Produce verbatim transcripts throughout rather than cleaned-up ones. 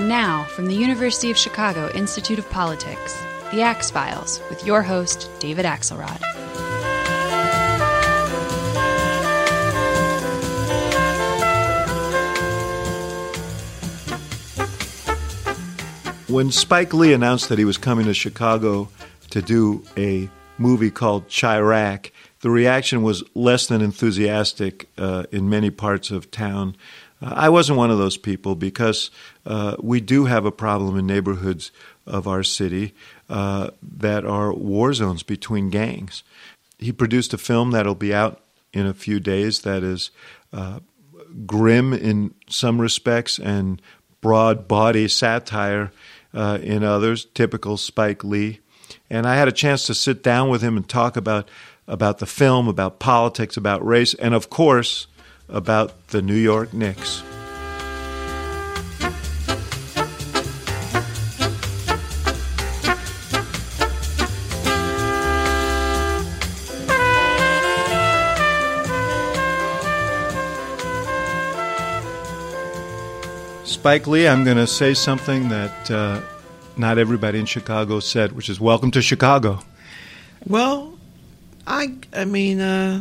And now, from the University of Chicago Institute of Politics, The Axe Files, with your host, David Axelrod. When Spike Lee announced that he was coming to Chicago to do a movie called Chirac, the reaction was less than enthusiastic uh, in many parts of town. Uh, I wasn't one of those people because uh, we do have a problem in neighborhoods of our city uh, that are war zones between gangs. He produced a film that'll be out in a few days that is uh, grim in some respects and broad body satire uh, in others, typical Spike Lee. And I had a chance to sit down with him and talk about about the film, about politics, about race, and of course, about the New York Knicks. Spike Lee, I'm going to say something that uh, not everybody in Chicago said, which is welcome to Chicago. Well, I I mean, uh,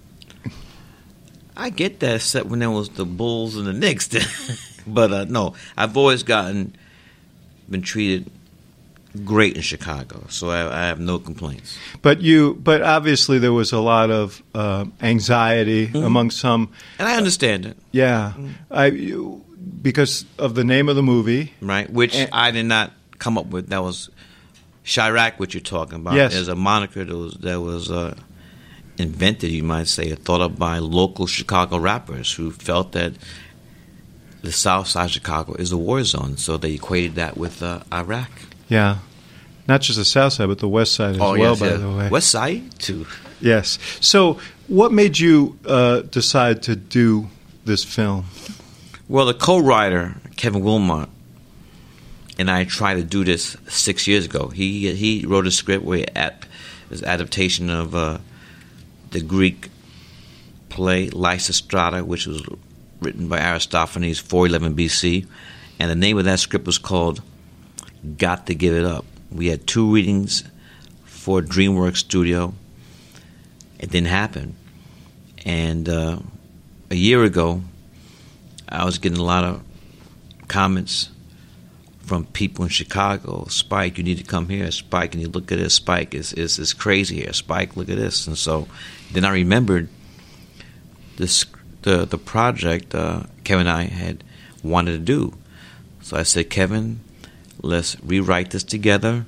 I get that set when there was the Bulls and the Knicks. But uh, no, I've always gotten, been treated great in Chicago, so I, I have no complaints. But you, but obviously there was a lot of uh, anxiety mm-hmm. among some. And I understand it. Yeah. Mm-hmm. I, you, because of the name of the movie. Right, which and, I did not come up with. That was Chirac, what you're talking about. Yes. There's a moniker that was, that was uh, invented, you might say, thought up by local Chicago rappers who felt that the South Side of Chicago is a war zone, so they equated that with uh, Iraq. Yeah. Not just the South Side, but the West Side as oh, well, yes, by yes. the way. West Side, too. Yes. So what made you uh, decide to do this film? Well, the co-writer, Kevin Wilmot, and I tried to do this six years ago. He he wrote a script where at his adaptation of uh, the Greek play Lysistrata, which was written by Aristophanes, four eleven B C, and the name of that script was called Got to Give It Up. We had two readings for DreamWorks Studio. It didn't happen. And uh, a year ago, I was getting a lot of comments from people in Chicago. Spike, you need to come here. Spike, and you look at this. Spike, is is is crazy here. Spike, look at this. And so then I remembered this the the project uh, Kevin and I had wanted to do. So I said, Kevin, let's rewrite this together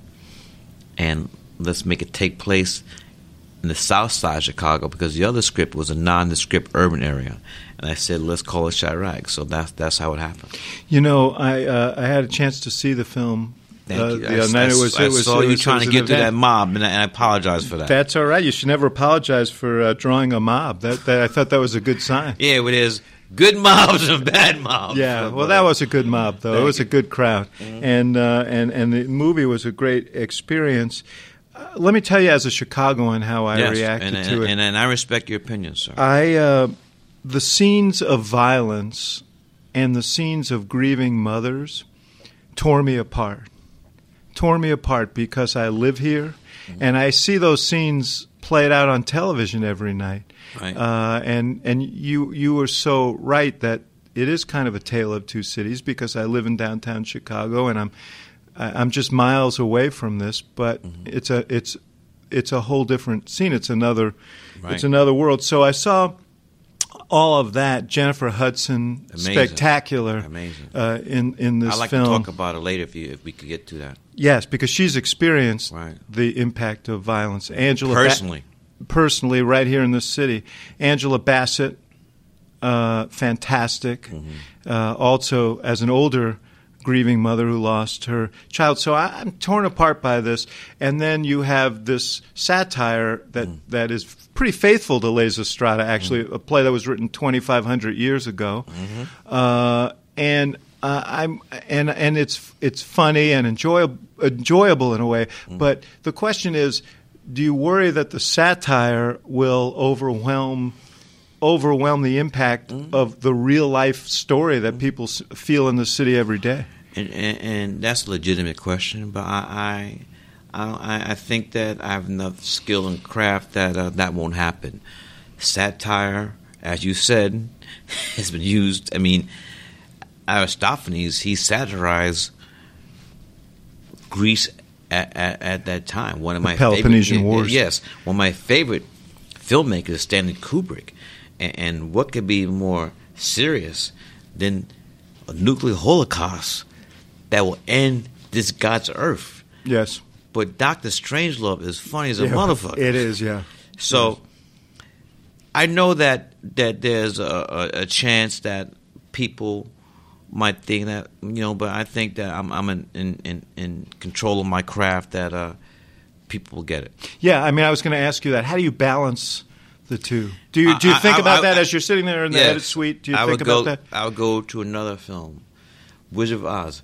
and let's make it take place in the South Side of Chicago, because the other script was a nondescript urban area. And I said, let's call it Chirac. So that's that's how it happened. You know, I uh, I had a chance to see the film. Thank uh, you. The I, other night. I, It was, I it was, saw it you was, trying to get event. to that mob, and I, and I apologize for that. That's all right. You should never apologize for uh, drawing a mob. That, that I thought that was a good sign. Yeah, it is. Good mobs and bad mobs. Yeah, well, that was a good mob, though. Thank it was you. a good crowd, mm-hmm. and uh, and and the movie was a great experience. Uh, let me tell you, as a Chicagoan, how I yes, reacted and, to and, it. And, and I respect your opinion, sir. I uh, the scenes of violence and the scenes of grieving mothers tore me apart. Tore me apart because I live here, mm-hmm. and I see those scenes played out on television every night. Right. Uh, and and you you were so right that it is kind of a tale of two cities, because I live in downtown Chicago and I'm I'm just miles away from this, but mm-hmm. it's a it's it's a whole different scene. It's another right. it's another world. So I saw all of that. Jennifer Hudson, Amazing. spectacular, Amazing. Uh, in in this I'd like film. to talk about it later if you if we could get to that. Yes, because she's experienced right. the impact of violence. Angela personally. Ba- Personally, right here in this city. Angela Bassett, uh, fantastic. Mm-hmm. Uh, also, as an older grieving mother who lost her child. So I, I'm torn apart by this. And then you have this satire that, mm. that is pretty faithful to Lysistrata, actually, mm. a play that was written twenty-five hundred years ago. Mm-hmm. Uh, and uh, I'm and and it's it's funny and enjoyable enjoyable in a way. Mm. But the question is, do you worry that the satire will overwhelm overwhelm the impact mm-hmm. of the real life story that people feel in the city every day? and, and, and that's a legitimate question. But I, I, I, I think that I have enough skill and craft that uh, that won't happen. Satire, as you said, has been used. I mean, Aristophanes, he satirized Greece at, at, at that time. One of the my Peloponnesian favorite, Wars. Yes, one of my favorite filmmakers, Stanley Kubrick. And, and what could be more serious than a nuclear holocaust that will end this God's earth? Yes. But Doctor Strangelove is funny as a yeah, motherfucker. It is, yeah. So yes. I know that that there's a, a, a chance that people might think that, you know, but I think that I'm I'm in in, in control of my craft, that uh, people will get it. Yeah, I mean, I was going to ask you that. How do you balance the two? Do you do you I, think I, about I, that I, as you're sitting there in the yes, edit suite? Do you I think would about go, that? I would go to another film, Wizard of Oz,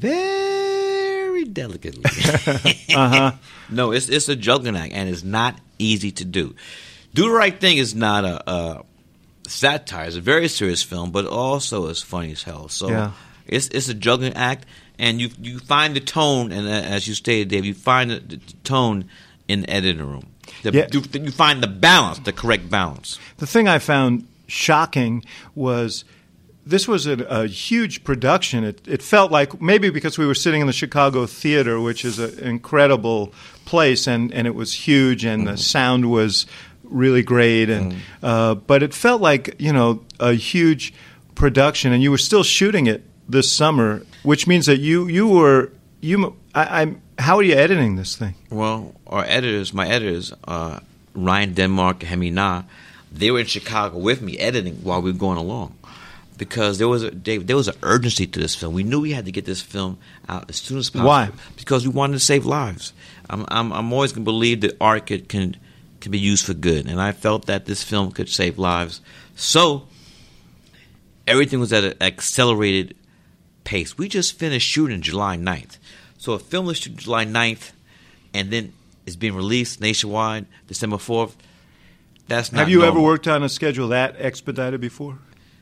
very delicately. uh-huh. No, it's it's a juggling act, and it's not easy to do. Do the Right Thing is not a, a satire. It's a very serious film, but also is funny as hell. So yeah. it's it's a juggling act, and you you find the tone, and as you stated, Dave, you find the, the tone in the editing room. The, yeah. you, you find the balance, the correct balance. The thing I found shocking was this was a, a huge production. It, it felt like maybe because we were sitting in the Chicago Theater, which is an incredible place, and, and it was huge, and mm-hmm. the sound was really great, and mm-hmm. uh, but it felt like, you know, a huge production, and you were still shooting it this summer, which means that you you were you. I, I'm. How are you editing this thing? Well, our editors, my editors, uh, Ryan Denmark and Hemi Na, they were in Chicago with me editing while we were going along, because there was a Dave, there was an urgency to this film. We knew we had to get this film out as soon as possible. Why? Because we wanted to save lives. I'm I'm, I'm always going to believe that art could, can can be used for good, and I felt that this film could save lives. So everything was at an accelerated pace. We just finished shooting July ninth. So a film is shooting July ninth, and then it's being released nationwide December fourth. That's not Have you normal. ever worked on a schedule that expedited before?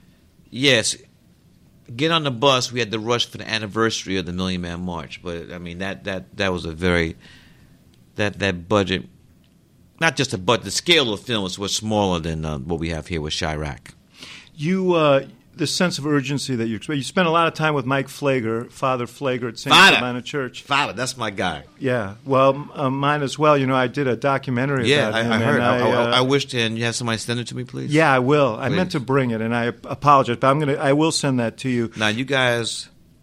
Yes. Get on the bus. We had to rush for the anniversary of the Million Man March. But, I mean, that, that, that was a very – that that budget – not just the budget. The scale of the film was, was smaller than uh, what we have here with Chirac. You uh, – the sense of urgency that you expect. You spent a lot of time with Mike Flager, Father Flager at Saint Sabina Church. Father, that's my guy. Yeah, well, uh, mine as well. You know, I did a documentary yeah, about I, him. I heard. I, I, uh, I, I wished, and you have somebody send it to me, please? Yeah, I will. Please. I meant to bring it, and I apologize, but I'm gonna. I will send that to you. Now, you guys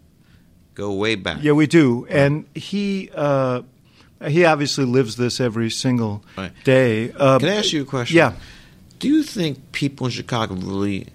go way back. Yeah, we do, and he uh, he obviously lives this every single right. day. Uh, Can I ask you a question? Yeah. Do you think people in Chicago really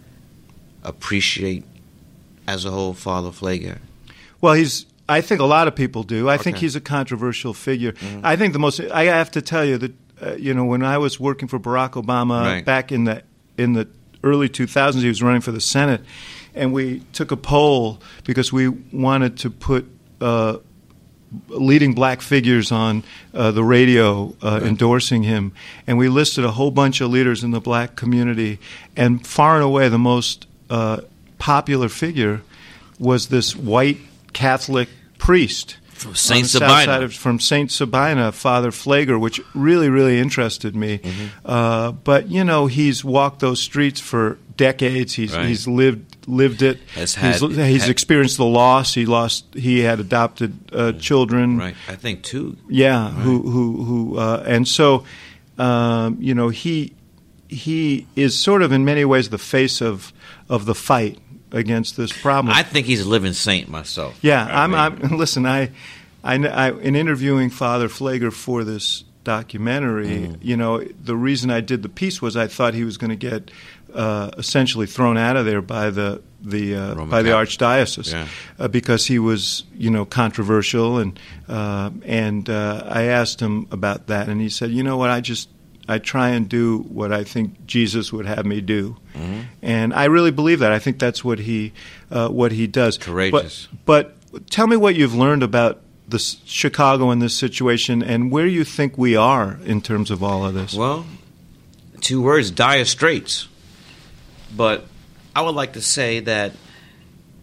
appreciate, as a whole, Father Flager? Well, he's. I think a lot of people do. I okay. think he's a controversial figure. Mm-hmm. I think the most. I have to tell you that uh, you know, when I was working for Barack Obama right. back in the in the early two thousands, he was running for the Senate, and we took a poll because we wanted to put uh, leading black figures on uh, the radio uh, right. endorsing him, and we listed a whole bunch of leaders in the black community, and far and away the most Uh, popular figure was this white Catholic priest from Saint Sabina, from Saint Sabina, Father Flager, which really, really interested me. Mm-hmm. Uh, but you know, he's walked those streets for decades. He's right. he's lived lived it. Has had, he's he's had, experienced the loss. He lost. He had adopted uh, children. Right, I think two. Yeah, right. who who who, uh, and so um, you know he. He is sort of, in many ways, the face of of the fight against this problem. I think he's a living saint myself. Yeah, I I'm, mean. I'm. Listen, I, I, I, in interviewing Father Flager for this documentary, mm. you know, the reason I did the piece was I thought he was going to get uh, essentially thrown out of there by the the uh, by Catholic. the archdiocese yeah. uh, because he was, you know, controversial, and uh, and uh, I asked him about that, and he said, you know what, I just. I try and do what I think Jesus would have me do, mm-hmm. and I really believe that. I think that's what he uh, what he does. Courageous. But, but tell me what you've learned about this Chicago in this situation, and where you think we are in terms of all of this. Well, two words: dire straits. But I would like to say that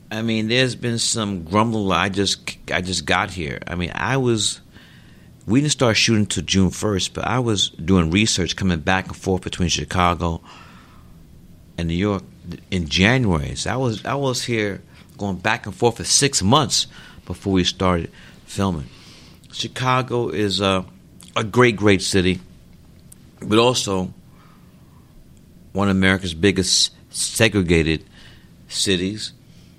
I mean, there's been some grumbling. I just I just got here. I mean, I was. We didn't start shooting till June first, but I was doing research coming back and forth between Chicago and New York in January. So I was I was here going back and forth for six months before we started filming. Chicago is a, a great, great city, but also one of America's biggest segregated cities.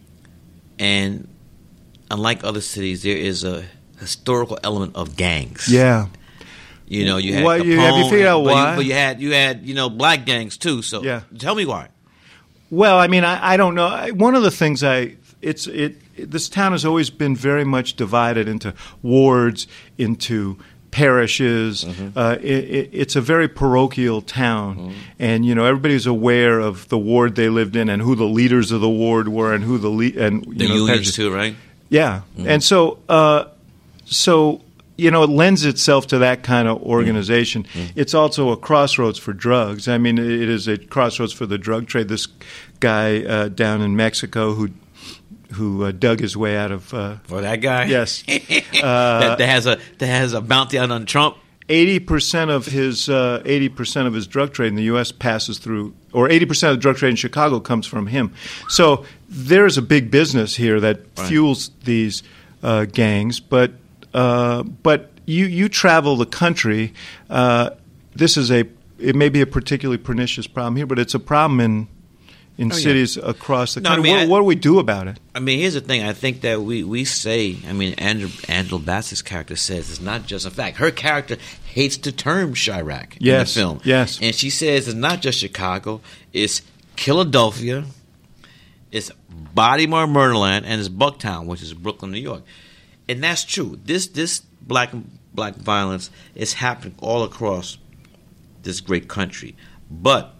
And unlike other cities, there is a historical element of gangs. Yeah. You know, you had why, Capone, you, have you figured out but why? You, but you had you had you know black gangs too. So yeah. Tell me why. Well, I mean, I, I don't know. I, one of the things I it's it, it this town has always been very much divided into wards, into parishes. Mm-hmm. Uh, it, it, it's a very parochial town, mm-hmm. and you know everybody's aware of the ward they lived in and who the leaders of the ward were and who the le- and you the know, unions parishes. too, right? Yeah, mm-hmm. and so uh, so. You know, it lends itself to that kind of organization. Mm-hmm. It's also a crossroads for drugs. I mean, it is a crossroads for the drug trade. This guy uh, down in Mexico who who uh, dug his way out of. Uh, For that guy, yes, uh, that, that has a that has a bounty out on Trump. Eighty percent of his uh, eighty percent of his drug trade in the U S passes through, or eighty percent of the drug trade in Chicago comes from him. So there is a big business here that right. fuels these uh, gangs, but. Uh, but you, you travel the country. Uh, this is a it may be a particularly pernicious problem here, but it's a problem in in oh, cities yeah. across the no, country. I mean, what, I, what do we do about it? I mean, here's the thing. I think that we, we say. I mean, Andrew, Angela Bassett's character says it's not just a fact. Her character hates the term Chirac yes, in the film. Yes, and she says it's not just Chicago. It's Philadelphia. It's Baltimore, Maryland, and it's Bucktown, which is Brooklyn, New York. And that's true. This this black black violence is happening all across this great country. But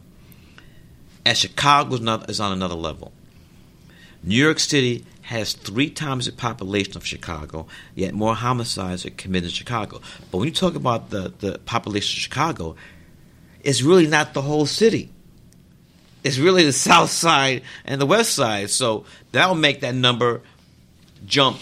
as Chicago is, not, is on another level. New York City has three times the population of Chicago, yet more homicides are committed in Chicago. But when you talk about the, the population of Chicago, it's really not the whole city. It's really the south side and the west side. So that will make that number jump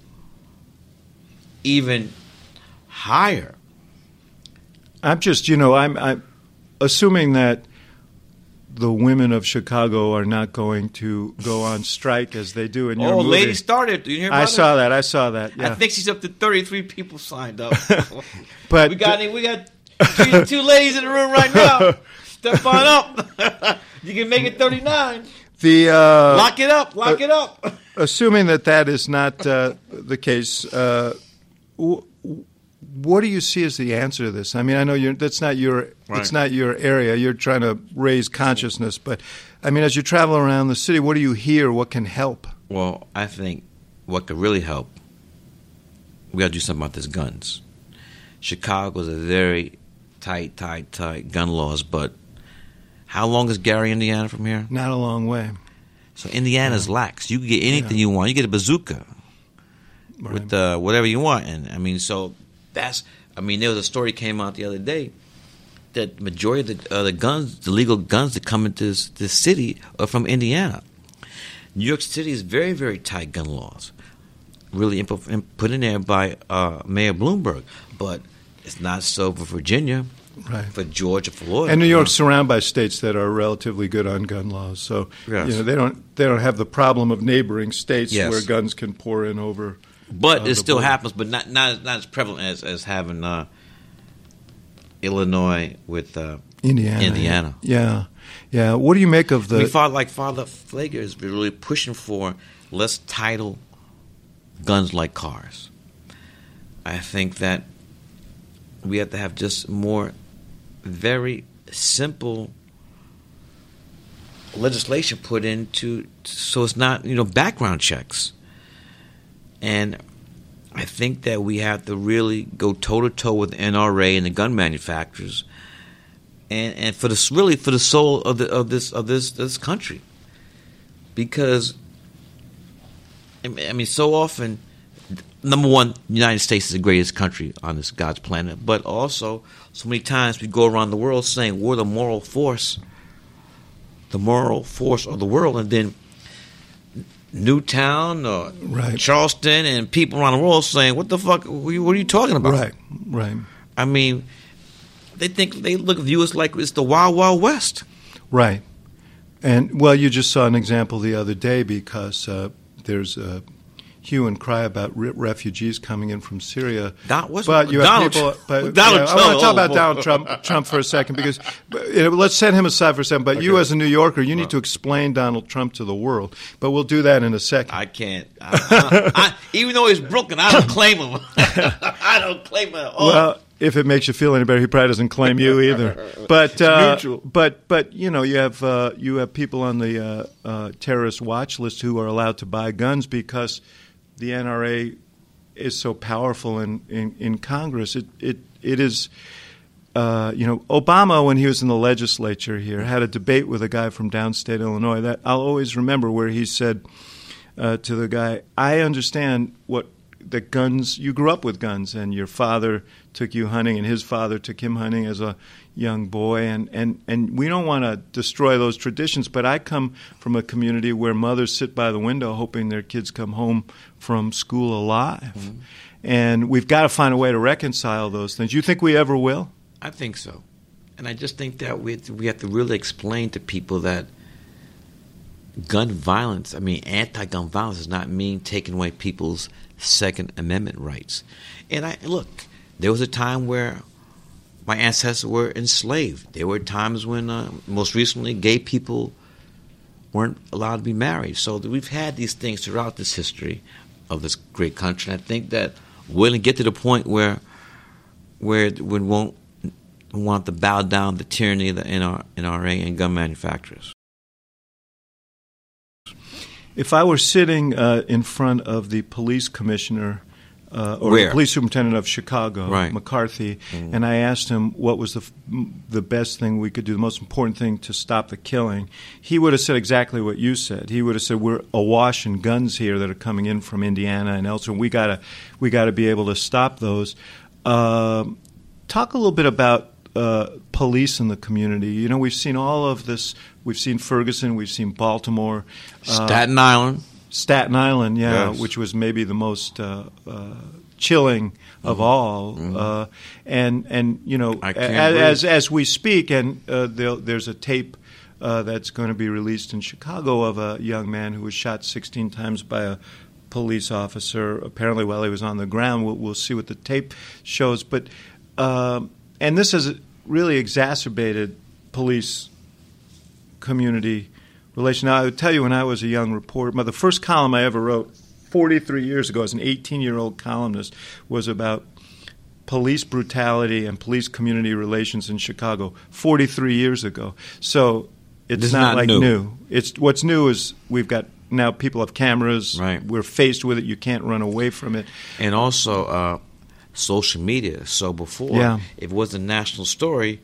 even higher. I'm just, you know, I'm, I'm assuming that the women of Chicago are not going to go on strike as they do in your oh, movie. Oh, lady started. Did you hear about I saw it? that. I saw that. Yeah. I think she's up to thirty-three people signed up. But we got we got two, two ladies in the room right now. Step on up. You can make it thirty-nine. The uh, lock it up. Lock uh, it up. Assuming that that is not uh, the case. Uh, What do you see as the answer to this? I mean, I know you're, that's not your right. it's not your area. You're trying to raise consciousness, but I mean, as you travel around the city, what do you hear? What can help? Well, I think what could really help, we got to do something about these guns. Chicago's a very tight, tight, tight gun laws, but how long is Gary, Indiana, from here? Not a long way. So Indiana's yeah. lax. You can get anything yeah. you want. You get a bazooka. Right. With uh, whatever you want, and I mean, so that's. I mean, there was a story came out the other day that majority of the, uh, the guns, the legal guns that come into this, this city, are from Indiana. New York City is very, very tight gun laws, really imp- put in there by uh, Mayor Bloomberg, but it's not so for Virginia, right. for Georgia, Florida, and New York's surrounded by states that are relatively good on gun laws. So yes. you know they don't they don't have the problem of neighboring states yes. where guns can pour in over. But uh, it still border. happens, but not not not as prevalent as, as having uh, Illinois with uh, Indiana. Indiana. Yeah, yeah. What do you make of the? We thought like Father Pfleger is really pushing for let's title guns like cars. I think that we have to have just more very simple legislation put into so it's not you know background checks. And I think that we have to really go toe-to-toe with the N R A and the gun manufacturers, and and for the really for the soul of the of this of this this country, because I mean, so often, number one, the United States is the greatest country on this God's planet, but also so many times we go around the world saying we're the moral force, the moral force of the world, and then Newtown or right. Charleston, and people around the world saying, "What the fuck? What are you talking about?" Right, right. I mean, they think they look at us like it's the Wild Wild West. Right. And, well, you just saw an example the other day because uh, there's a hue and cry about re- refugees coming in from Syria. Don, what's, but you Donald, have people. But, Donald yeah, Trump. I want to talk about Donald Trump, Trump for a second because you know, let's set him aside for a second. But okay. You, as a New Yorker, you need well. to explain Donald Trump to the world. But we'll do that in a second. I can't. I, I, I, even though he's Brooklyn, I don't claim him. I don't claim him at all. Well, if it makes you feel any better, he probably doesn't claim you either. But uh, but but you know you have uh, you have people on the uh, uh, terrorist watch list who are allowed to buy guns because the N R A is so powerful in, in, in Congress. It it it is. Uh, you know, Obama, when he was in the legislature here, had a debate with a guy from downstate Illinois. That I'll always remember, where he said uh, to the guy, "I understand what." That guns, you grew up with guns, and your father took you hunting, and his father took him hunting as a young boy, and, and, and we don't want to destroy those traditions, but I come from a community where mothers sit by the window hoping their kids come home from school alive, mm-hmm. and we've got to find a way to reconcile those things. You think we ever will? I think so, and I just think that we have to, we have to really explain to people that gun violence, I mean, anti-gun violence does not mean taking away people's Second Amendment rights. And I look, there was a time where my ancestors were enslaved. There were times when, uh, most recently, gay people weren't allowed to be married. So we've had these things throughout this history of this great country. And I think that we're going to get to the point where where we won't want to bow down the tyranny of the N R A and gun manufacturers. If I were sitting uh, in front of the police commissioner uh, or Where? the police superintendent of Chicago, right. McCarthy, mm. and I asked him what was the f- the best thing we could do, the most important thing to stop the killing, he would have said exactly what you said. He would have said, "We're awash in guns here that are coming in from Indiana and elsewhere. We gotta we gotta be able to stop those." Uh, talk a little bit about uh, police in the community. You know, we've seen all of this. We've seen Ferguson. We've seen Baltimore. Staten uh, Island. Staten Island, yeah, yes. which was maybe the most uh, uh, chilling of mm-hmm. all. Mm-hmm. Uh, and, and you know, as, as as we speak, and uh, there's a tape uh, that's going to be released in Chicago of a young man who was shot sixteen times by a police officer, apparently while he was on the ground. We'll, we'll see what the tape shows. But uh, and this has really exacerbated police community relation. Now, I would tell you, when I was a young reporter, the first column I ever wrote forty-three years ago as an eighteen-year-old columnist was about police brutality and police community relations in Chicago forty-three years ago. So it's not, not like new. new. It's what's new is we've got now people have cameras. Right. We're faced with it. You can't run away from it. And also uh, social media. So before, yeah. if it was a national story,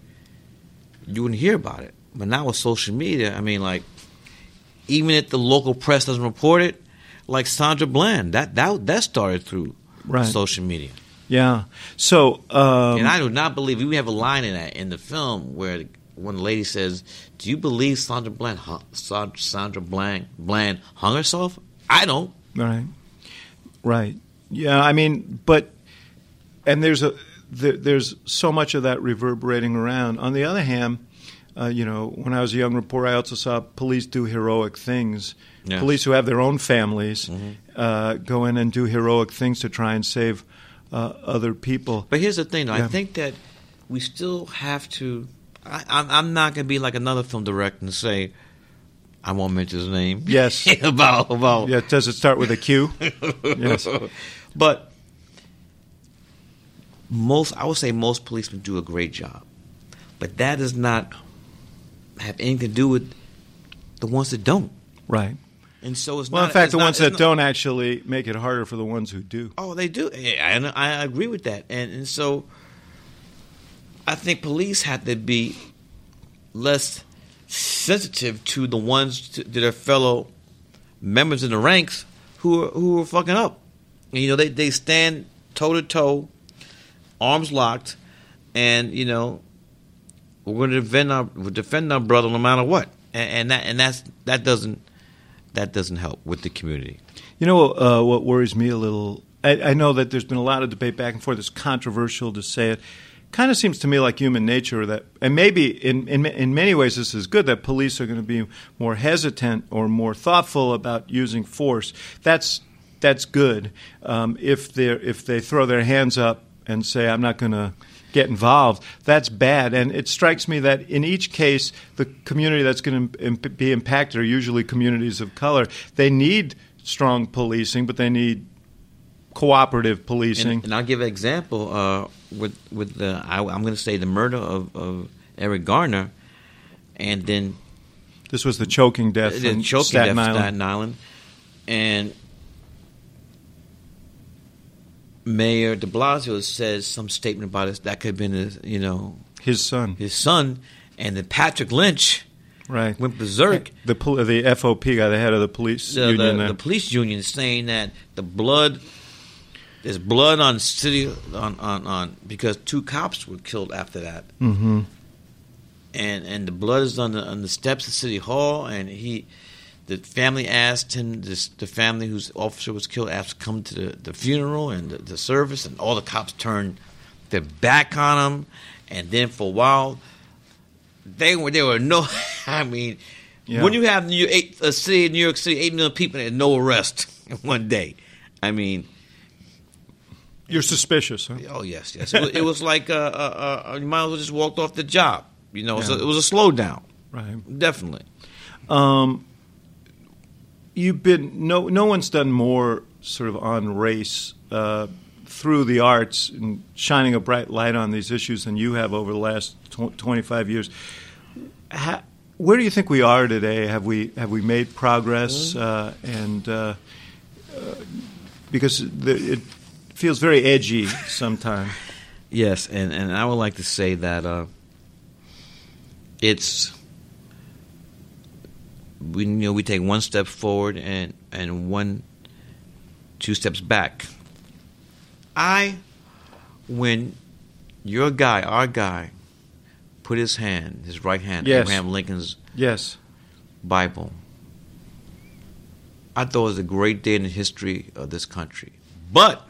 you wouldn't hear about it. But now with social media, I mean, like, even if the local press doesn't report it, like Sandra Bland, that that that started through right. social media. Yeah. So, um, and I do not believe we have a line in that in the film where when the lady says, "Do you believe Sandra Bland Sandra Bland Bland hung herself?" I don't. Right. Right. Yeah. I mean, but and there's a there, there's so much of that reverberating around. On the other hand. Uh, you know, when I was a young reporter, I also saw police do heroic things. Yes. Police who have their own families mm-hmm. uh, go in and do heroic things to try and save uh, other people. But here's the thing, though. Yeah. I think that we still have to I, – I'm, I'm not going to be like another film director and say – I won't mention his name. Yes. about, about – Yeah, does it start with a Q? Yes. But most – I would say most policemen do a great job. But that does not – have anything to do with the ones that don't. Right. And so it's well, not... in fact, the not, ones that not, don't actually make it harder for the ones who do. Oh, they do. I, I agree with that. And, and so I think police have to be less sensitive to the ones, to, to their fellow members in the ranks who are, who are fucking up. And, you know, they, they stand toe-to-toe, arms locked, and, you know... We're going to defend our defend our brother no matter what, and, and that and that's that doesn't that doesn't help with the community. You know uh, what worries me a little? I, I know that there's been a lot of debate back and forth. It's controversial to say it. Kind of seems to me like human nature that, and maybe in, in in many ways this is good, that police are going to be more hesitant or more thoughtful about using force. That's that's good. Um, if they if they throw their hands up and say, I'm not going to get involved, that's bad. And it strikes me that in each case, the community that's going to imp- be impacted are usually communities of color. They need strong policing, but they need cooperative policing. And, and I'll give an example uh, with with the I, I'm going to say the murder of, of Eric Garner, and then this was the choking death the in choking Staten death Island. Staten Island, and Mayor De Blasio says some statement about it that could have been his, you know, his son, his son, and then Patrick Lynch. Right, went berserk. The the F O P guy, the head of the police the, union, the, there. the police union, is saying that the blood. There's blood on city on, on, on because two cops were killed after that, mm-hmm. and and the blood is on the on the steps of City Hall, and he, the family asked him, this, the family whose officer was killed, asked to come to the, the funeral and the, the service, and all the cops turned their back on him, and then for a while, they were there were no, I mean, yeah. when you have New York, eight, a city in New York City, eight million people and no arrest in one day, I mean. You're suspicious, huh? Oh, yes, yes. It was, it was like uh, uh, uh, you might as well just walked off the job. You know, yeah. so it was a slowdown. Right. Definitely. Um, you've been, no no one's done more sort of on race uh, through the arts and shining a bright light on these issues than you have over the last tw- twenty-five years. How, where do you think we are today? Have we have we made progress? Mm-hmm. Uh, and uh, uh, because the, it feels very edgy sometimes. Yes, and, and I would like to say that uh, it's we you know we take one step forward and, and one two steps back. I when your guy, our guy, put his hand, his right hand, yes. Abraham Lincoln's yes. Bible, I thought it was a great day in the history of this country. But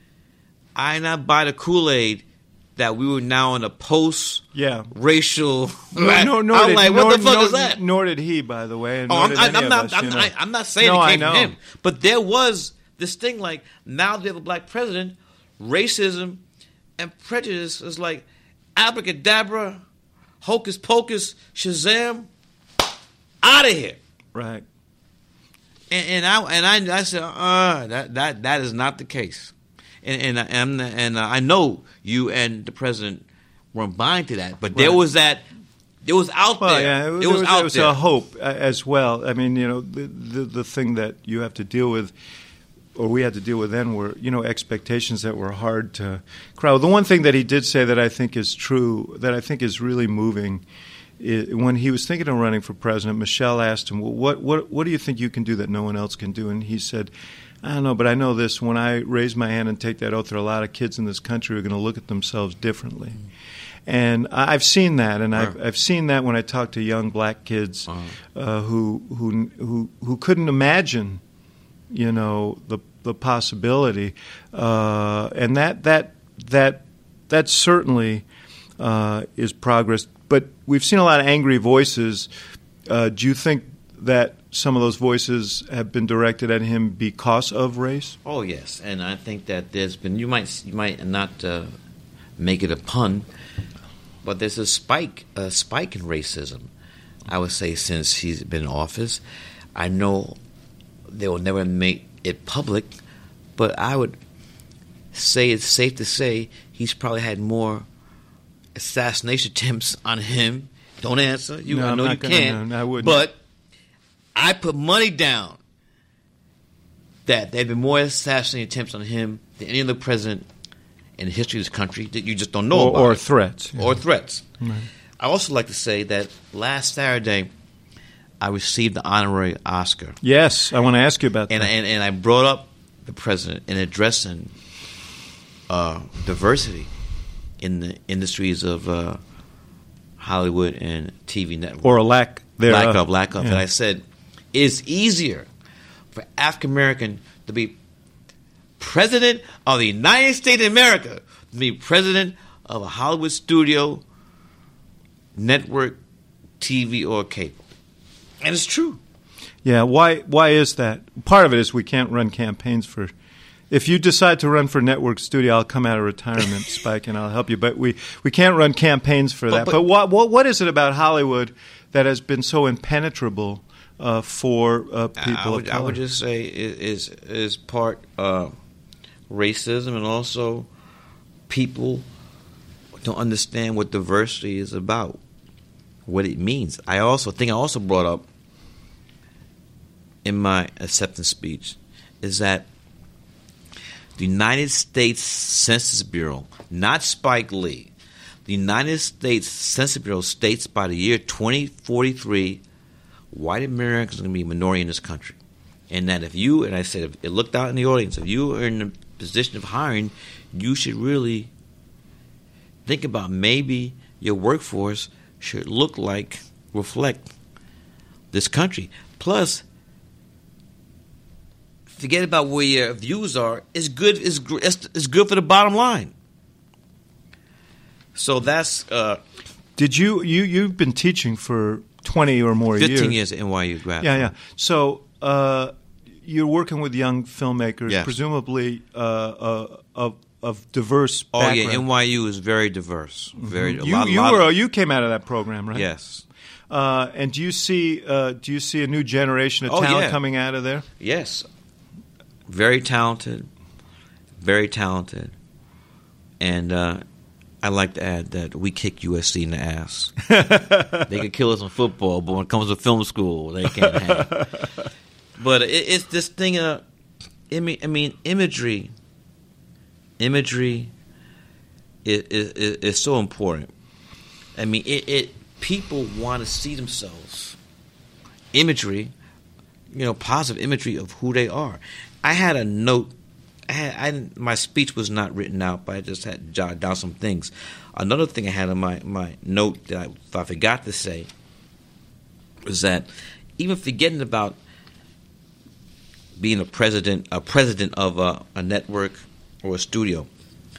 I not buy the Kool-Aid that we were now in a post-racial. Yeah. No, no, nor I'm did, like, what nor, the fuck nor, is that? Nor did he, by the way. And oh, nor I'm, did I'm, any I'm of not. us, I'm, you know. I, I'm not saying no, it came I know. from him, but there was this thing like now that we have a black president, racism and prejudice is like abracadabra, hocus pocus, Shazam, out of here. Right. And, and I and I, I said, uh, that that that is not the case. And and and, and uh, I know you and the president weren't buying to that, but right. there was that. It was out well, there. Yeah, it, it was, it was out it was there. a hope as well. I mean, you know, the, the the thing that you have to deal with, or we had to deal with then, were you know expectations that were hard to crowd. The one thing that he did say that I think is true, that I think is really moving, is when he was thinking of running for president, Michelle asked him, "Well, what what what do you think you can do that no one else can do?" And he said, I don't know, but I know this. When I raise my hand and take that oath, there are a lot of kids in this country who are going to look at themselves differently. Mm-hmm. And I've seen that, and I've, I've seen that when I talk to young black kids uh-huh. uh, who who who who couldn't imagine, you know, the the possibility, uh, and that that that that certainly uh, is progress. But we've seen a lot of angry voices. Uh, do you think that some of those voices have been directed at him because of race? Oh yes, and I think that there's been. You might you might not uh, make it a pun, but there's a spike a spike in racism. I would say since he's been in office. I know they will never make it public, but I would say it's safe to say he's probably had more assassination attempts on him. Don't answer. You no, I know I'm you gonna, can't. No, I wouldn't. But I put money down that there have been more assassination attempts on him than any other president in the history of this country that you just don't know or, about. Or it. threats. Yeah. Or threats. Right. I also like to say that last Saturday I received the honorary Oscar. Yes, I want to ask you about and that. I, and, and I brought up the president in addressing uh, diversity in the industries of uh, Hollywood and T V network. Or a lack thereof. Lack of, lack of. Yeah. And I said, It's easier for African American to be president of the United States of America than be president of a Hollywood studio, network, T V, or cable. And it's true. Yeah, why why is that? Part of it is we can't run campaigns for... If you decide to run for network studio, I'll come out of retirement, Spike, and I'll help you. But we, we can't run campaigns for that. But, but, but what, what what is it about Hollywood that has been so impenetrable uh, for uh, people I would, of color? I would just say it is is part uh, racism, and also people don't understand what diversity is about, what it means. I also think I also brought up in my acceptance speech is that the United States Census Bureau, not Spike Lee, the United States Census Bureau states by the year twenty forty-three, white Americans are going to be a minority in this country. And that if you, and I said, if it looked out in the audience, if you are in the position of hiring, you should really think about maybe your workforce should look like, reflect this country. Plus, forget about where your views are. It's good. It's, it's good for the bottom line. So that's. Uh, Did you you you've been teaching for twenty or more years? Fifteen years at N Y U grad. Yeah, yeah. So uh, you're working with young filmmakers, yes. presumably uh, uh, of of diverse. Oh background. yeah, N Y U is very diverse. Very. Mm-hmm. A you lot, you lot were of, you came out of that program, right? Yes. Uh, and do you see uh, do you see a new generation of oh, talent yeah. coming out of there? Yes. Very talented, very talented, and uh, I like to add that we kick U S C in the ass. They could kill us in football, but when it comes to film school, they can't hang. But it, it's this thing of, I mean, I mean imagery. Imagery is, is, is so important. I mean, it, it people want to see themselves. Imagery, you know, positive imagery of who they are. I had a note. I had, I, my speech was not written out, but I just had jotted down some things. Another thing I had on my, my note that I, I forgot to say was that even forgetting about being a president, a president of a, a network or a studio,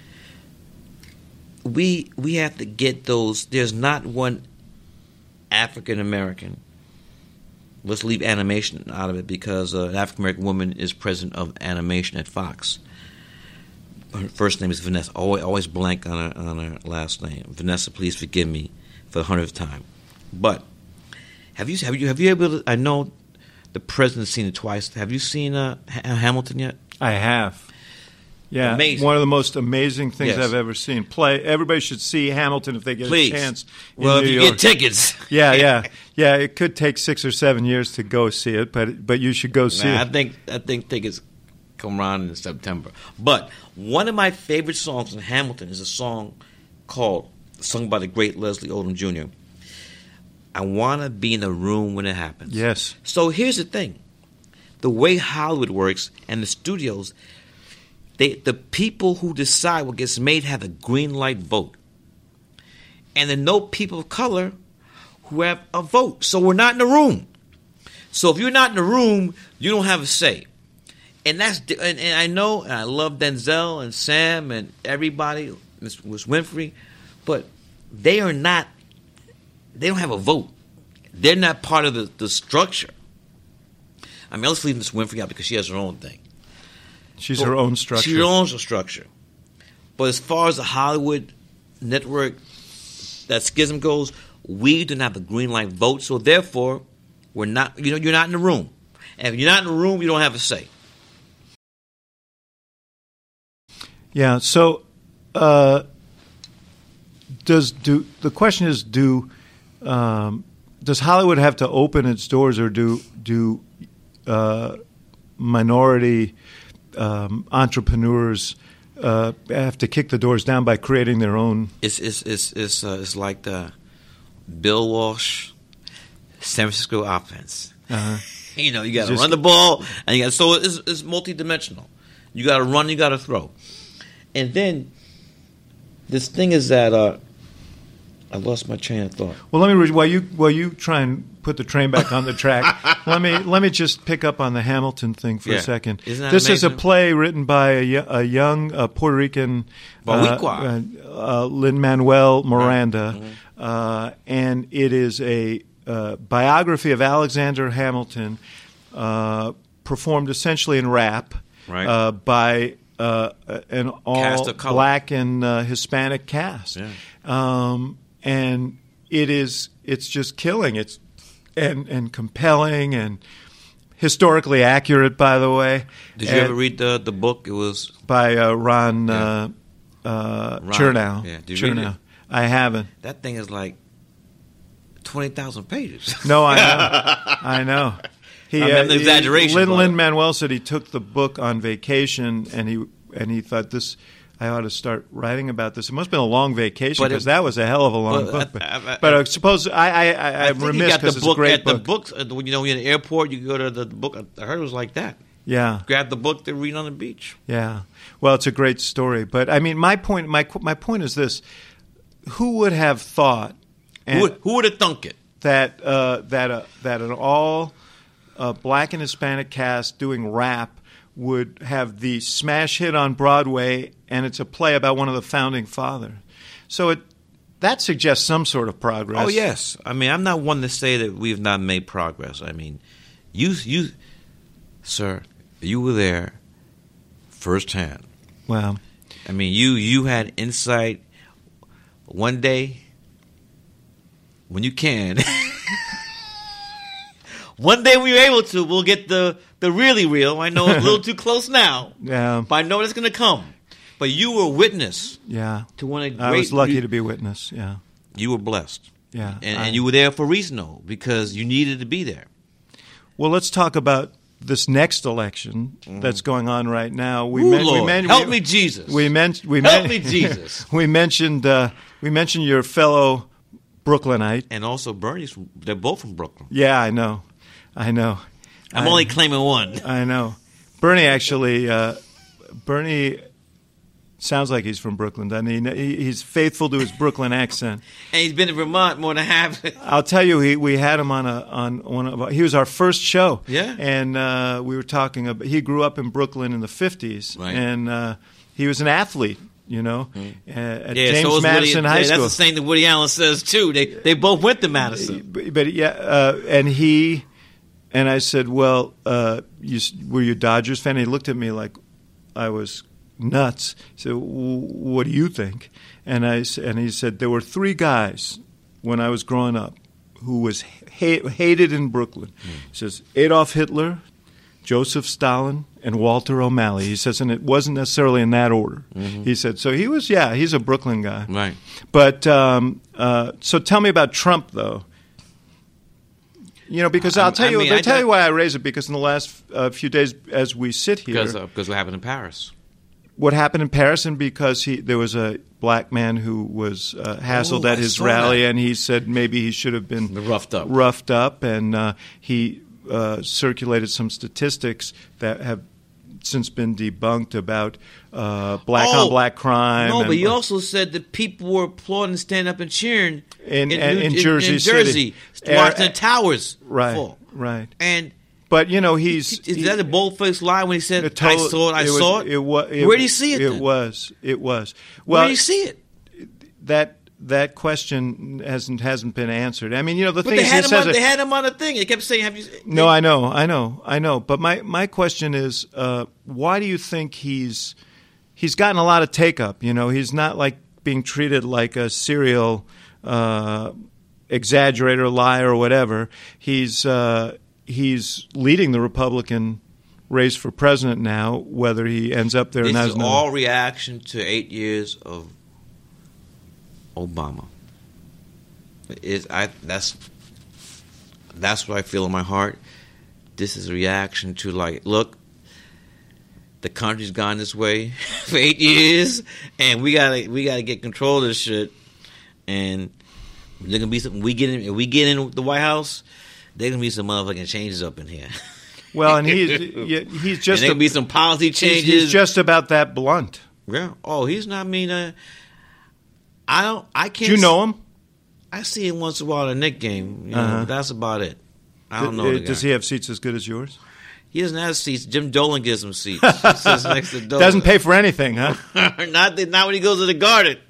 we we have to get those. There's not one African American. Let's leave animation out of it because uh, an African American woman is president of animation at Fox. Her first name is Vanessa. Always, always blank on her on her last name. Vanessa, please forgive me for the hundredth time. But have you have you have you able to? I know the president's seen it twice. Have you seen uh, Hamilton yet? I have. Yeah, amazing. One of the most amazing things Yes. I've ever seen. Play. Everybody should see Hamilton if they get Please. a chance. In Well, New if you York. get tickets. Yeah, yeah, yeah. It could take six or seven years to go see it, but but you should go see Nah, I it. think I think tickets come around in September. But one of my favorite songs in Hamilton is a song called, sung by the great Leslie Odom Junior I want to be in the room when it happens. Yes. So here's the thing. The way Hollywood works and the studios, they the people who decide what gets made have a green light vote. And there are no people of color who have a vote. So we're not in the room. So if you're not in the room, you don't have a say. And that's and, and I know, and I love Denzel and Sam and everybody, Miss Winfrey, but they are not, they don't have a vote. They're not part of the, the structure. I mean, let's leave Miss Winfrey out because she has her own thing. She's But her own structure. She's her own structure. But as far as the Hollywood network, that schism goes, we do not have the green light vote, so therefore, we're not. You know, you're not in the room, and if you're not in the room, you don't have a say. Yeah. So, uh, does do the question is do um, does Hollywood have to open its doors, or do do uh, minority um, entrepreneurs uh, have to kick the doors down by creating their own? It's it's it's it's, uh, it's like the Bill Walsh San Francisco offense. Uh-huh. You know, you got to Just- run the ball, and you got so it's, it's multidimensional. You got to run, you got to throw, and then this thing is that uh, I lost my train of thought. Well, let me re- while you while you try and put the train back on the track. let me let me just pick up on the Hamilton thing for Yeah. a second. Isn't that This is a amazing? play written by a, yo- a young uh, Puerto Rican uh, Boricua. uh, uh, Lin-Manuel Miranda, Mm-hmm. uh, and it is a uh, biography of Alexander Hamilton, uh, performed essentially in rap Right. uh, by uh, an all Cast of color. black and uh, Hispanic cast. Yeah. Um, and it is it's just killing. It's and and compelling and historically accurate, by the way. Did you And ever read the the book? It was by uh, Ron, Yeah. uh, uh, Ron, Chernow? yeah. Did you read Chernow. it? I haven't. that thing is like twenty thousand pages. No, I know. I know. He, I mean, an he- exaggeration, Lin but- Lin Manuel said he took the book on vacation, and he and he thought this. I ought to start writing about this. It must have been a long vacation But it- because that was a hell of a long But, book. uh, But, I- I- but I suppose I, I, I, I I'm think he remiss got the because it's a book great at the book. books. uh, When you know, when you're in the airport, you go to the, the book. I heard it was like that. Yeah, Grab the book, they read on the beach. yeah. Well, it's a great story. But I mean, my point, my my point is this: who would have thought Who would, who would have thunk it? that uh, that uh, that an all uh, black and Hispanic cast doing rap would have the smash hit on Broadway, and it's a play about one of the founding fathers. So it that suggests some sort of progress. Oh yes, I mean I'm not one to say that we've not made progress. I mean, you you, sir, you were there firsthand. Wow. I mean, you you had insight. One day, when you can, one day when you're able to, we'll get the the really real. I know it's a little too close now, Yeah. but I know it's going to come. But you were witness Yeah. to one of the I great. was lucky to be witness. Yeah. You were blessed, Yeah. and, I- and you were there for a reason, though, because you needed to be there. Well, let's talk about this next election that's going on right now. We Ooh, men- we Lord, men- help we- me, Jesus. We mentioned we Help men- me, Jesus. we mentioned uh, we mentioned your fellow Brooklynite. And also Bernie's. From, they're both from Brooklyn. Yeah, I know, I know. I'm I- only claiming one. I know. Bernie actually, uh, Bernie sounds like he's from Brooklyn, doesn't he? He- He's faithful to his Brooklyn accent. And he's been in Vermont more than half. I'll tell you, he, we had him on a on one of our, he was our first show. Yeah. and uh, we were talking about he grew up in Brooklyn in the fifties, Right. and uh, he was an athlete. You know, uh, at Yeah, James so is Madison Woody, High yeah, School. That's the same that Woody Allen says too. They they both went to Madison. But, but yeah, uh, and he and I said, "Well, uh, you, s- were you a Dodgers fan?" And he looked at me like I was nuts. He said, "W- "What do you think?" And I s- and he said, "There were three guys when I was growing up who was ha- hated in Brooklyn." Hmm. He says Adolf Hitler, Joseph Stalin, and Walter O'Malley. He says, and it wasn't necessarily in that order. Mm-hmm. He said, so he was, yeah, he's a Brooklyn guy. Right. But um, uh, so tell me about Trump, though. You know, because I'll I- tell I you, mean, I'll I tell don't- you why I raise it. Because in the last uh, few days, as we sit here, Because uh, because what happened in Paris. what happened in Paris, and because he there was a black man who was uh, hassled Oh, at I his saw rally, that. and he said maybe he should have been Roughed up. roughed up, and uh, he uh, circulated some statistics that have since been debunked about uh, black Oh, on black crime. No, and- but he also said that people were applauding, standing up, and cheering In- New- in Jersey in City. Jersey, watching Uh, the towers right, fall. right. And But you know, he's is he- that a bold-faced lie when he said, it "I total- saw it, I was- saw it"? It, wa- it Where did he see it? It then? was. It was. Where Well, did he see it? that that question hasn't hasn't been answered. I mean, you know, the But thing they is, had he him says on. it- They had him on a thing. They kept saying, "Have you?" No, I know, I know, I know. But my, my question is, uh, why do you think he's he's gotten a lot of take up? You know, he's not like being treated like a serial uh, exaggerator, liar, or whatever. He's uh, he's leading the Republican race for president now. Whether he ends up there, or This not is is another- all reaction to eight years of Obama. Is I that's that's what I feel in my heart. This is a reaction to like, look, the country's gone this way for eight years, and we gotta we gotta get control of this shit. And there's gonna be something we get in. If we get in the White House, there's gonna be some motherfucking changes up in here. Well, and he's yeah, he's And just there a, gonna be some policy he's, changes. he's just about that blunt. Yeah. Oh, he's not mean. Uh, I don't. I can't. Do you know him? I see him once in a while at a Knicks game. You know, Uh-huh. but that's about it. I don't Th- know. uh, The guy. Does he have seats as good as yours? He doesn't have seats. Jim Dolan gives him seats. He sits next to Dolan. Doesn't pay for anything, huh? not the, not when he goes to the Garden.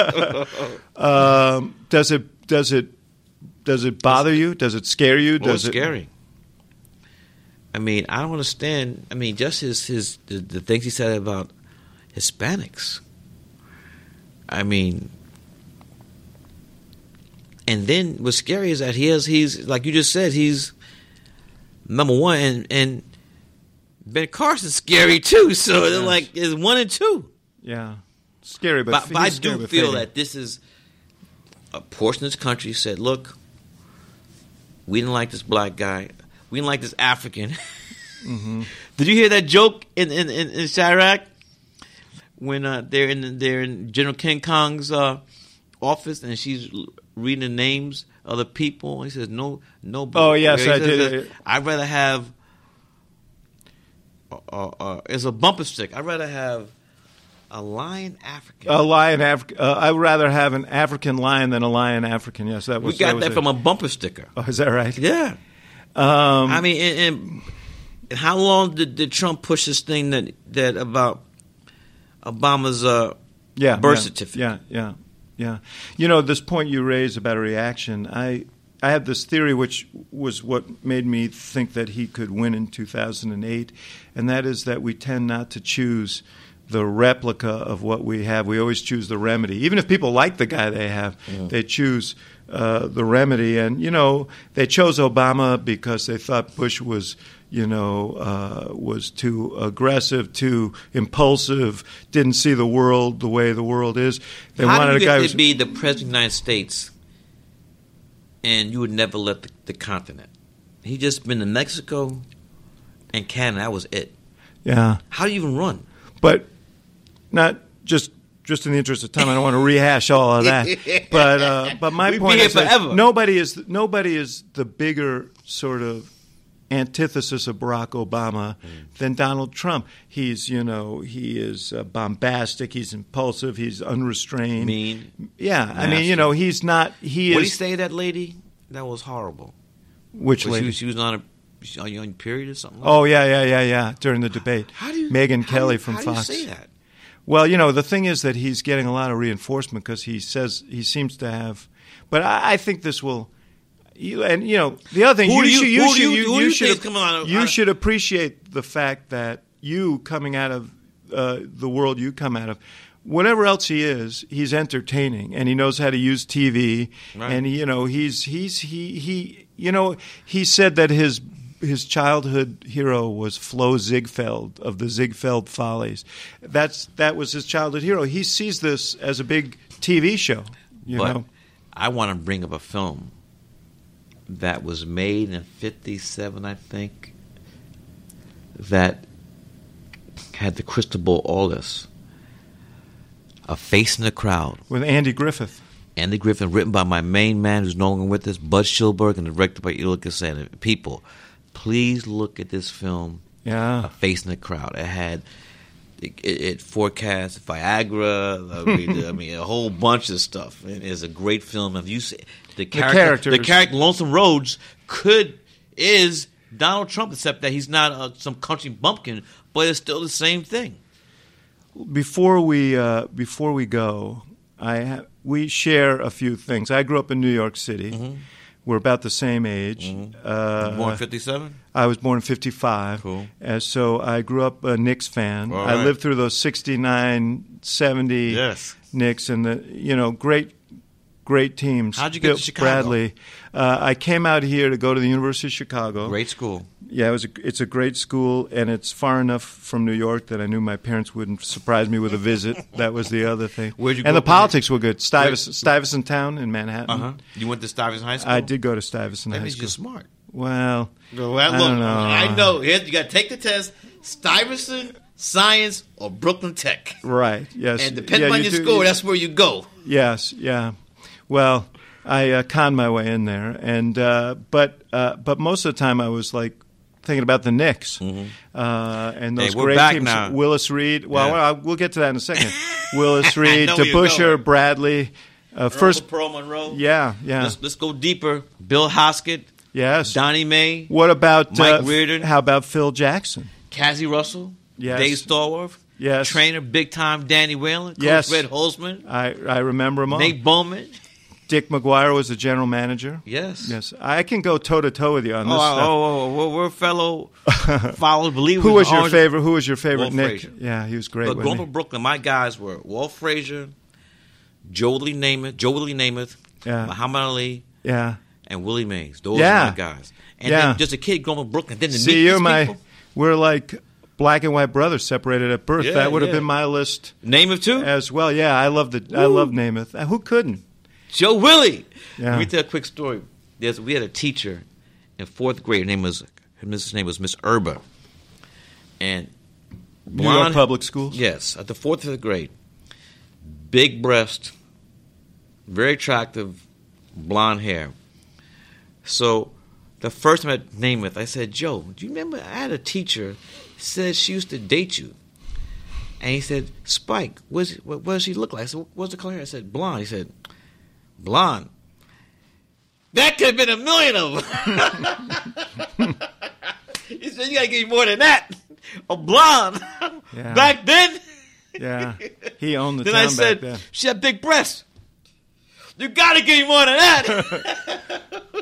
um, does it does it does it bother you? Does it scare you? Well, Does it's it? scary. I mean, I don't understand. I mean, just his his the, the things he said about Hispanics. I mean, and then what's scary is that he has he's like you just said he's number one, and and Ben Carson's scary too. So Yes. they're like it's one and two. Yeah, scary, but, But, but I he's scary do but feel fading. that this is a portion of this country said, look, we didn't like this black guy. We didn't like this African. Mm-hmm. Did you hear that joke in in, in, in Chirac when uh, they're in they're in General King Kong's uh, office and she's reading the names of the people? He says, "No, no." Oh, yes, he I says, did. I'd rather have. Uh, uh, uh, it's a bumper stick. I'd rather have a lion African. A lion African. Uh, I would rather have an African lion than a lion African. Yes, that was. we got was that it. from a bumper sticker. Oh, is that right? Yeah. Um, I mean, and, and, and how long did, did Trump push this thing that that about Obama's uh, yeah, birth yeah, certificate? Yeah, yeah, yeah. You know, this point you raised about a reaction. I I had this theory, which was what made me think that he could win in two thousand eight, and that is that we tend not to choose the replica of what we have. We always choose the remedy. Even if people like the guy they have, Yeah. they choose uh, the remedy. And, you know, they chose Obama because they thought Bush was, you know, uh, was too aggressive, too impulsive, didn't see the world the way the world is. They How wanted do you a guy get who's to be the president of the United States and you would never left the, the continent? He just been to Mexico and Canada. That was it. yeah. How do you even run? But not just just in the interest of time, I don't want to rehash all of that. But uh, but my We'd be point here is that forever. nobody is nobody is the bigger sort of antithesis of Barack Obama than Donald Trump. He's you know he is uh, bombastic, he's impulsive, he's unrestrained, Mean. Yeah, I mean Nasty. you know he's not. He What did is. he say to that lady? That was horrible. Which She lady? was, she was on a she on your period or something. Like Oh yeah, yeah, yeah, yeah. During the debate, How do you, Megyn how Kelly do you- from how Fox. Do you say that? Well, you know, the thing is that he's getting a lot of reinforcement because he says he seems to have. But I, I think this will. You, and you know, the other thing Who you do you- should you who do should you- you, who do you you should think is coming out of- you out of- should appreciate the fact that you coming out of uh, the world you come out of. Whatever else he is, he's entertaining and he knows how to use T V. Right. And you know, he's he's he he you know he said that his. His childhood hero was Flo Ziegfeld of the Ziegfeld Follies. That's that was his childhood hero. He sees this as a big T V show. You but know, I want to bring up a film that was made in fifty-seven, I think, that had the Cristobal Aulis, A Face in the Crowd. with Andy Griffith. Andy Griffin, written by my main man who's no longer with us, Bud Schilberg, and directed by Elia Kazan. People, please look at this film, Yeah. A Face in the Crowd. It had, it, it, it forecast Viagra, I mean, I mean, a whole bunch of stuff. It is a great film. If you see the character, characters. the character Lonesome Rhodes could is Donald Trump, except that he's not uh, some country bumpkin, but it's still the same thing. Before we uh, before we go, I ha- we share a few things. I grew up in New York City. Mm-hmm. We're about the same age. Uh, Born fifty-seven. I was born in fifty-five. Cool. And so I grew up a Knicks fan. All I right. lived through those sixty-nine, seventy Yes. Knicks and the, you know, great, great teams. How'd you get Bill to Chicago? Bradley. Uh, I came out here to go to the University of Chicago. Great school. Yeah, it was a, it's a great school, and it's far enough from New York that I knew my parents wouldn't surprise me with a visit. That was the other thing. Where'd you and grow the up in- politics were good. Where- Stuyvesant, Stuyvesant Town in Manhattan. Uh huh. You went to Stuyvesant High School. I did go to Stuyvesant That High means School. you're smart. Well, Well, I look, don't know. I know. Here, you got to take the test: Stuyvesant, Science, or Brooklyn Tech. right, yes. And depending Yeah, on you your do- score, that's where you go. Yes, yeah. Well, I uh, conned my way in there, and uh, but uh, but most of the time I was like thinking about the Knicks uh, and those Hey, we're great back teams. now. Willis Reed. Well, Yeah. well, we'll get to that in a second. Willis I Reed, know where you're DeBuscher, going. Bradley. Uh, first, Pearl Monroe. Yeah, yeah. Let's, let's go deeper. Bill Hoskett. Yes. Donnie Mae. What about Mike uh, Reardon? How about Phil Jackson? Cassie Russell. Yes. Dave Stallworth. Yes. Trainer, big time Danny Whalen. Coach Yes. Red Holzman. I I remember them all. Nate Bowman. Dick McGuire was the general manager. Yes. Yes. I can go toe to toe with you on Oh, this oh, stuff. oh, oh, we're fellow followers, believers. Who was in your Orange- favorite? Who was your favorite? Walt Nick. Frazier. Yeah, he was great. But wasn't growing he? up in Brooklyn, my guys were Walt Frazier, Jolie Namath, Jolie Namath, Yeah. Muhammad Ali, Yeah. and Willie Mays. Those Yeah. are my guys. And Yeah. then just a kid growing up in Brooklyn. Then to See, meet you're these my. people, We're like black and white brothers separated at birth. Yeah, that would have yeah. been my list Namath too. as well. Yeah, I love the. I love Namath. Uh, Who couldn't? Joe Willie. Yeah. Let me tell a quick story. There's, we had a teacher in fourth grade. Her name was her Missus name was Miss Erba, and New York Public Schools. Yes, at the fourth or fifth grade, big breast, very attractive, blonde hair. So the first time I named it, I said, Joe, do you remember I had a teacher said she used to date you? And he said, Spike, what's, what, what does she look like? I said, what's the color hair? I said, blonde. He said, blonde. That could have been a million of them. He said, you got to give me more than that. A blonde. Yeah. Back then. Yeah, he owned the Then town I said, back then. she had big breasts. You got to give me more than that.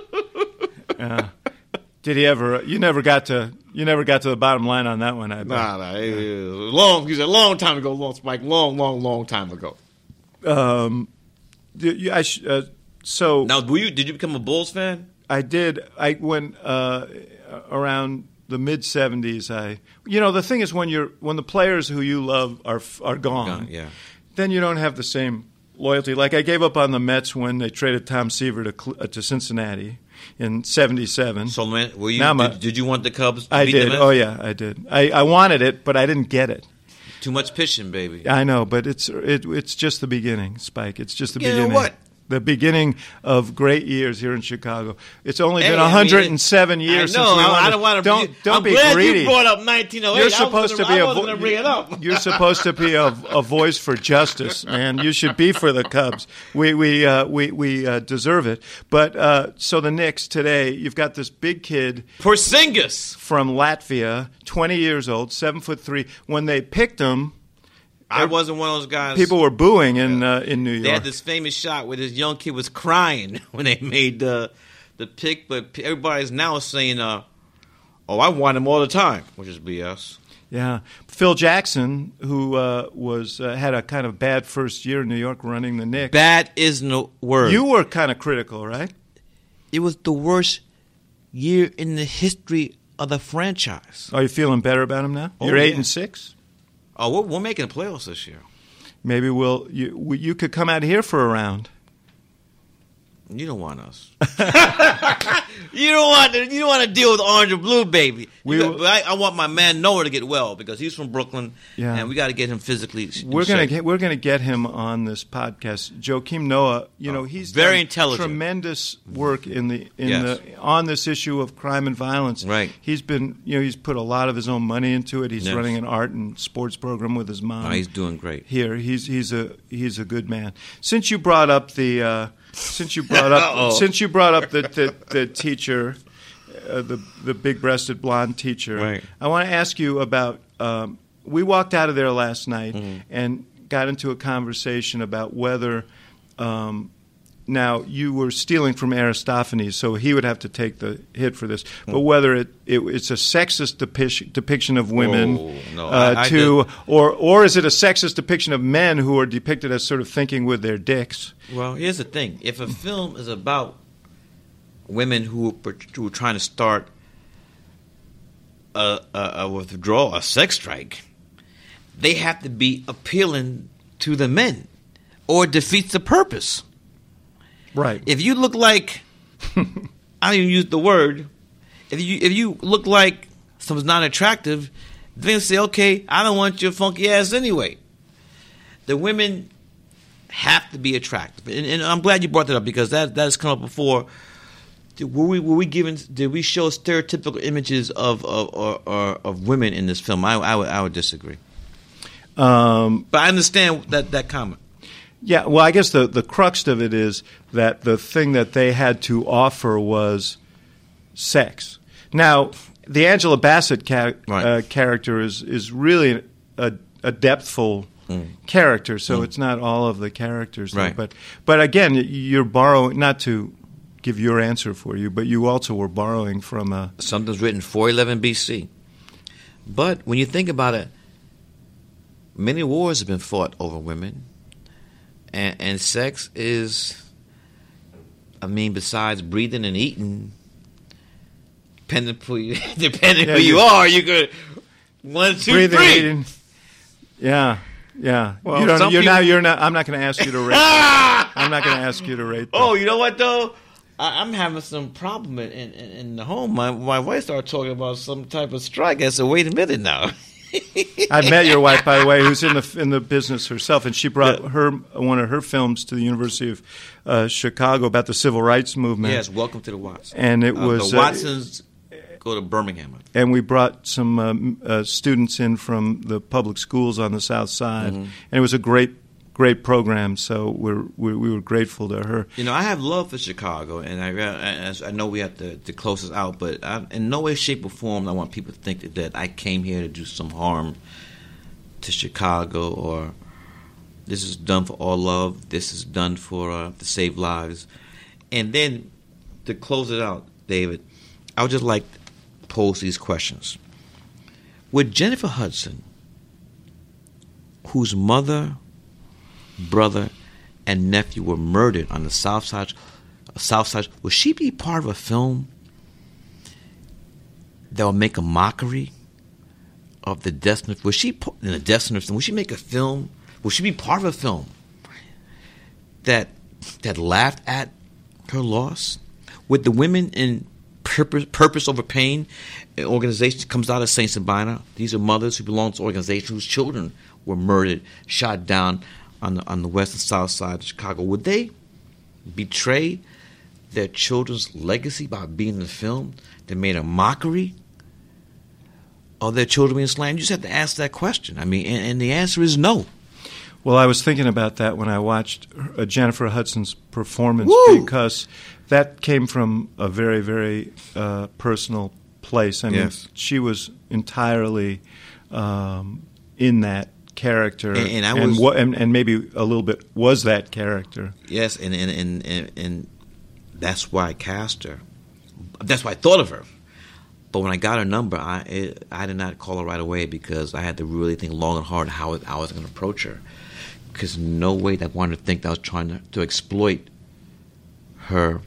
Yeah. Did he ever? You never got to. You never got to the bottom line on that one. I bet. Nah, nah. It, it was long. He said, a long time ago, long Spike. Long, long, long time ago. Um, did you- I sh- uh, so Now, were you? Did you become a Bulls fan? I did. I went uh, around the mid seventies. I, you know, the thing is when you're when the players who you love are are gone, Gone, yeah. then you don't have the same loyalty. Like I gave up on the Mets when they traded Tom Seaver to Cle- uh, to Cincinnati in seventy-seven. So, man, were you? Now my- did, did you want the Cubs? To I beat did. The Mets? Oh yeah, I did. I, I wanted it, but I didn't get it. Too much pitching, baby. I know, but it's it, it's just the beginning, Spike. It's just the You know beginning. what? The beginning of great years here in Chicago. It's only Hey, been I mean, one hundred seven years I know. since we I, won. I it. don't want to. Don't be, don't I'm be glad greedy. you brought up nineteen oh eight. You're I supposed was to gonna, be I a wasn't vo- going to bring it up. You're supposed to be a, a voice for justice, man. You should be for the Cubs. We we uh, we we uh, deserve it. But uh, so the Knicks today, you've got this big kid Porzingis. from Latvia, twenty years old, seven foot three. When they picked him, I wasn't one of those guys. people were booing in uh, in New York. They had this famous shot where this young kid was crying when they made the the pick, but everybody's now saying, uh, "Oh, I want him all the time," which is B S. Yeah, Phil Jackson, who uh, was uh, had a kind of bad first year in New York running the Knicks. Bad isn't a word. You were kind of critical, right? It was the worst year in the history of the franchise. Are you feeling better about him now? Oh, You're eight yeah. and six. Oh, we're, we're making the playoffs this year. Maybe we'll you we- you could come out here for a round. You don't want us. you don't want to. You don't want to deal with orange or blue, baby. We You got- will- but I, I want my man Noah to get well because he's from Brooklyn, Yeah. and we got to get him physically. in We're gonna shape. get we're gonna get him on this podcast. Joakim Noah, you know, he's very done intelligent. tremendous work in the in Yes. the on this issue of crime and violence. Right. He's been you know he's put a lot of his own money into it. He's Yes. running an art and sports program with his mom. Oh, he's doing great. Here, he's he's a he's a good man. Since you brought up the uh, since you brought up Uh-oh. since you brought up the the, the teacher, uh, the the big breasted blonde teacher, Right. I want to ask you about. Um, we walked out of there last night Mm-hmm. and got into a conversation about whether. Um, now you were stealing from Aristophanes, so he would have to take the hit for this. But whether it, it it's a sexist depic- depiction of women, Whoa, no, uh, I- I to did- or or is it a sexist depiction of men who are depicted as sort of thinking with their dicks? Well, here's the thing: if a film is about women who are, who are trying to start a, a, a withdrawal, a sex strike, they have to be appealing to the men, or it defeats the purpose. Right. If you look like, I don't even use the word. If you if you look like someone's not attractive, then say, okay, I don't want your funky ass anyway. The women have to be attractive, and, and I'm glad you brought that up because that that has come up before. Did, were we were we given? Did we show stereotypical images of of or, or, of women in this film? I, I would I would disagree. Um, But I understand that that comment. Yeah, well, I guess the, the crux of it is that the thing that they had to offer was sex. Now, the Angela Bassett ca- Right. uh, character is, is really a, a depthful mm. character, so mm. it's not all of the characters. There. Right. But, but again, you're borrowing, not to give your answer for you, but you also were borrowing from a... Something's written four eleven B C. But when you think about it, many wars have been fought over women. And, and sex is, I mean, besides breathing and eating, depending who you, depending yeah, who you are, you could one, two, breathing, three. Eating. Yeah, yeah. Well, you don't. some You're people, now. You're not. I'm not going to ask you to rate. Them. I'm not going to ask you to rate. Them. Oh, you know what though? I, I'm having some problem in, in, in the home. My my wife started talking about some type of strike. I said, wait a minute now. I've met your wife, by the way, who's in the in the business herself, and she brought yeah. her one of her films to the University of uh, Chicago about the civil rights movement. Yes, Welcome to the Watts. And it uh, was the Watsons uh, go to Birmingham. And we brought some um, uh, students in from the public schools on the South Side, mm-hmm. and it was a great, great program. So we're, we're we were grateful to her. You know, I have love for Chicago, and I I know we have to, to close this out, but I, in no way, shape, or form, I want people to think that, that I came here to do some harm to Chicago, or this is done for all love. This is done for uh, to save lives. And then to close it out, David, I would just like to pose these questions. Would Jennifer Hudson, whose mother, brother, and nephew were murdered on the South Side, South Side, would she be part of a film that would make a mockery of the Death Sniffers? Would she, in the Death Sniffers, would she make a film? Would she be part of a film that that laughed at her loss? Would the Women in Purpose, Purpose Over Pain, an organization comes out of Saint Sabina? These are mothers who belong to organizations whose children were murdered, shot down on the on the west and south side of Chicago. Would they betray their children's legacy by being in the film that made a mockery of their children being slain? You just have to ask that question. I mean, and, and the answer is no. Well, I was thinking about that when I watched uh, Jennifer Hudson's performance Woo! because that came from a very, very uh, personal place. I mean, yes. she was entirely um, in that character, and, and, I and, was, wa- and, and maybe a little bit was that character. Yes, and and, and, and and that's why I cast her. That's why I thought of her. But when I got her number, I it, I did not call her right away because I had to really think long and hard how I was going to approach her. Because no way that I wanted to think that I was trying to, to exploit her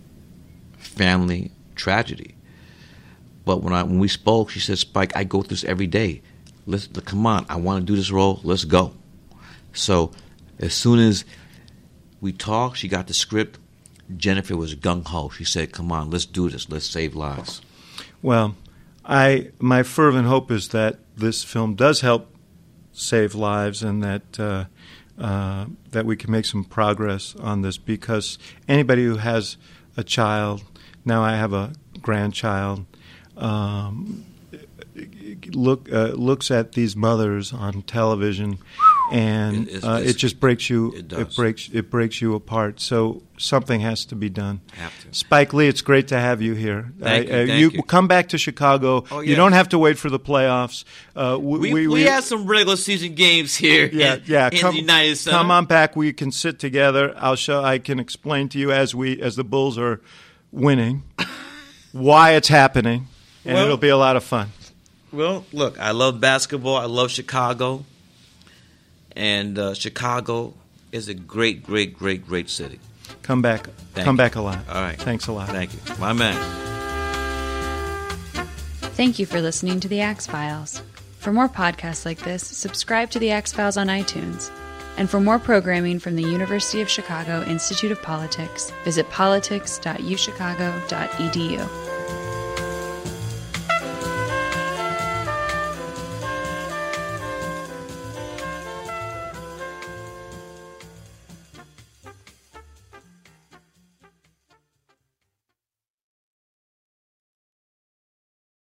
family tragedy. But when I when we spoke, she said, "Spike, I go through this every day. Let's come on. I want to do this role. Let's go." So as soon as we talked, she got the script. Jennifer was gung ho. She said, "Come on, let's do this. Let's save lives." Well, I my fervent hope is that this film does help save lives, and that uh, uh, that we can make some progress on this. Because anybody who has a child, now I have a grandchild, um, look uh, looks at these mothers on television, and it, uh, it just breaks you. It, does. it breaks it breaks you apart. So something has to be done. Have to. Spike Lee, it's great to have you here. Thank uh, you. Thank you. you come back to Chicago. Oh, yes. You don't have to wait for the playoffs. Uh, we, we, we, we, we have some regular season games here. Yeah, in, yeah. in come, the United Center. Come on back. We can sit together. I'll show. I can explain to you as we as the Bulls are winning why it's happening, and well, it'll be a lot of fun. Well, look, I love basketball. I love Chicago. And uh, Chicago is a great, great, great, great city. Come back. Thank Come you. back a lot. All right. Thanks a lot. Thank you. My man. Thank you for listening to The Axe Files. For more podcasts like this, subscribe to The Axe Files on iTunes. And for more programming from the University of Chicago Institute of Politics, visit politics dot u chicago dot e d u.